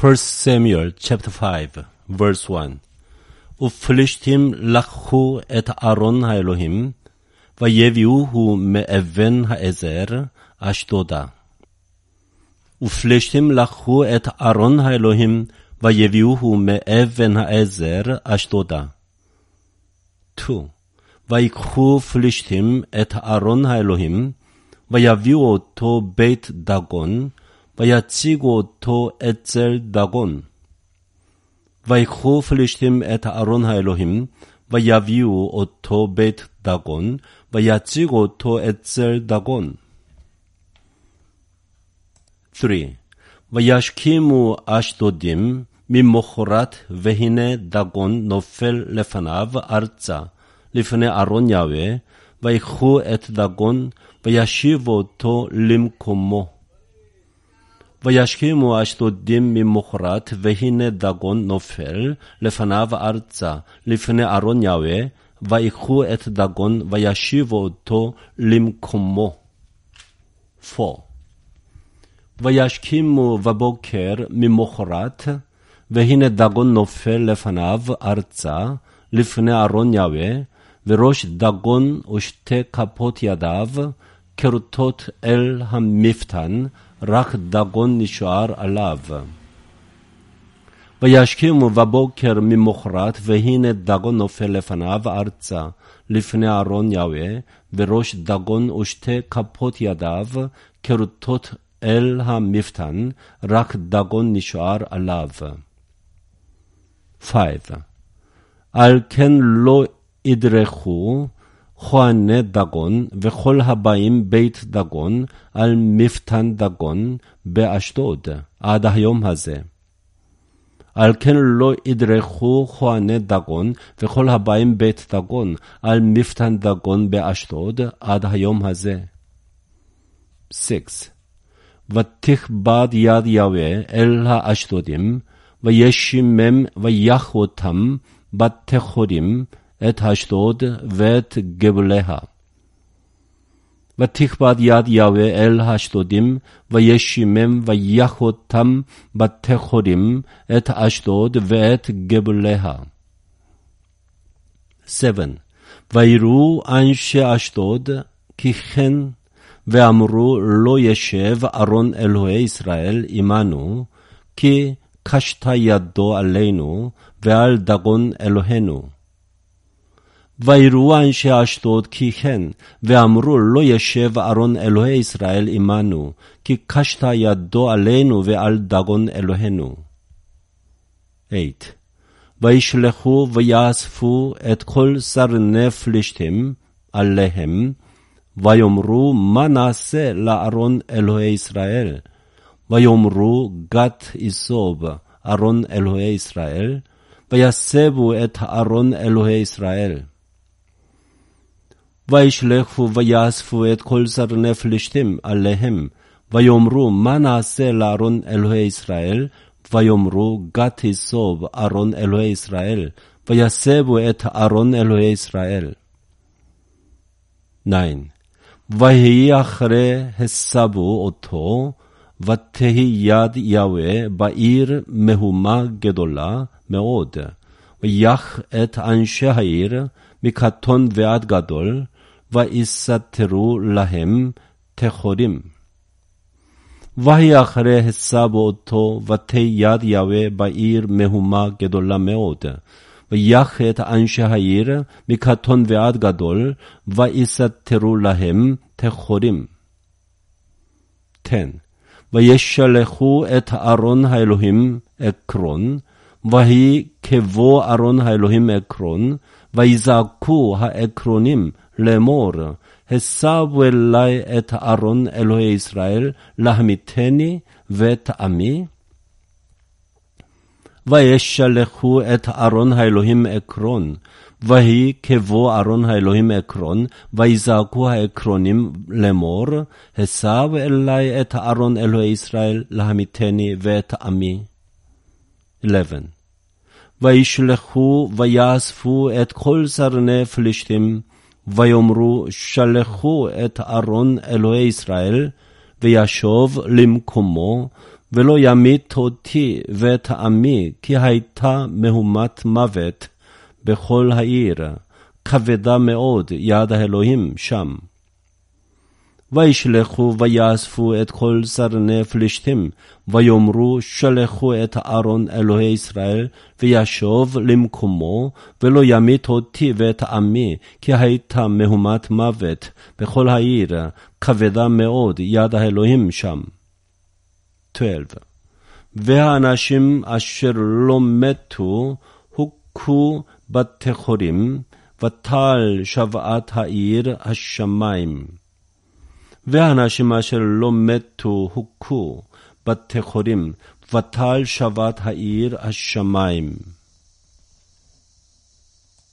1 Samuel chapter 5 verse 1 ופלישתים לקחו את ארון האלוהים ויביאוהו מאבן העזר אשדודה. ופלישתים לקחו את ארון האלוהים ויביאוהו מאבן העזר אשדודה. 2. ויקחו פלישתים את ארון האלוהים ויביאו אותו בית דגון ויציגו אותו אצל דגון. ויקחו פלישתים את ארון האלוהים ויביאו אותו בית דגון ויציגו אותו אצל דגון. 3. וישכימו אשדודים ממחרת והנה דגון נופל לפניו ארצה לפני ארון יהוה ויקחו את דגון וישיבו אותו למקומו. וישכימו אשדודים ממחרת והנה דגון נופל לפניו ארצה לפני ארון יהוה ויקחו את דגון וישיבו אותו למקומו. 4. וישכימו בבוקר ממחרת והנה דגון נופל לפניו ארצה לפני ארון יהוה וראש דגון ושתי כפות ידיו כרותות אל המפתן רק דגון נשאר עליו. וישכימו בבוקר ממחרת והנה דגון נופל לפניו ארצה לפני ארון יהוה וראש דגון ושתי כפות ידיו כרותות אל המפתן רק דגון נשאר עליו. 5. על כן לא ידרכו כהני דגון וכל הבאים בית דגון על מפתן דגון באשדוד עד היום הזה. על כן לא ידרכו כהני דגון וכל הבאים בית דגון על מפתן דגון באשדוד עד היום הזה. 6. ותכבד יד יהוה אל האשדודים וישימם ויך אותם בתחורים את אשדוד ואת גבוליה. ותכבד יד יהוה אל האשדודים וישימם ויך אותם בתחורים את אשדוד ואת גבוליה. 7. ויראו אנשי אשדוד כי כן ואמרו לא ישב ארון אלוהי ישראל עמנו כי קשתה ידו עלינו ועל דגון אלוהינו. ויראו אנשי אשדוד כי כן ואמרו לא ישב ארון אלוהי ישראל עמנו כי קשתה ידו עלינו ועל דגון אלוהינו. 8. וישלחו ויאספו את כל שרני פלישתים עליהם ויאמרו מה נעשה לארון אלוהי ישראל? ויאמרו גת איסוב ארון אלוהי ישראל ויסבו את ארון אלוהי ישראל. וישלחו ויאספו את כל שרני פלישתים עליהם ויאמרו מה נעשה לארון אלוהי ישראל? ויאמרו גת איסוב ארון אלוהי ישראל ויסבו את ארון אלוהי ישראל. 9. ויהי אחרי הסבו אותו ותהי יד יהוה בעיר מהומה גדולה מאוד ויך את אנשי העיר מקטון ועד גדול ויסתרו להם תחורים. ויהי אחרי הסבו אותו ותהי יד יהוה בעיר מהומה גדולה מאוד ויך את אנשי העיר מקטון ועד גדול ויסתרו להם תחורים. 10. וישלחו את ארון האלוהים עקרון ויהי כבוא ארון האלוהים עקרון ויזעקו העקרונים לאמור הסבו אלי את ארון אלוהי ישראל להמיתני ואת עמי. וישלחו את ארון האלוהים עקרון ויהי כבוא ארון האלוהים עקרון ויזעקו העקרונים לאמור הסבו אלי את ארון אלוהי ישראל להמיתני ואת עמי. 11. וישלחו ויאספו את כל שרני פלישתים ויאמרו שלחו את ארון אלוהי ישראל וישוב למקומו ולא ימית אותי ואת עמי, כי הייתה מהומת מוות בכל העיר, כבדה מאוד יד האלוהים שם. וישלחו ויאספו את כל סרני פלישתים, ויאמרו שלחו את אהרון אלוהי ישראל, וישוב למקומו, ולא ימית אותי ואת עמי, כי הייתה מהומת מוות בכל העיר, כבדה מאוד יד האלוהים שם. 12. והאנשים אשר לא מתו הוכו בתי חורים, ותעל שוועת העיר השמיים. והאנשים אשר לא מתו הוכו בתי חורים, ותעל שוועת העיר השמיים.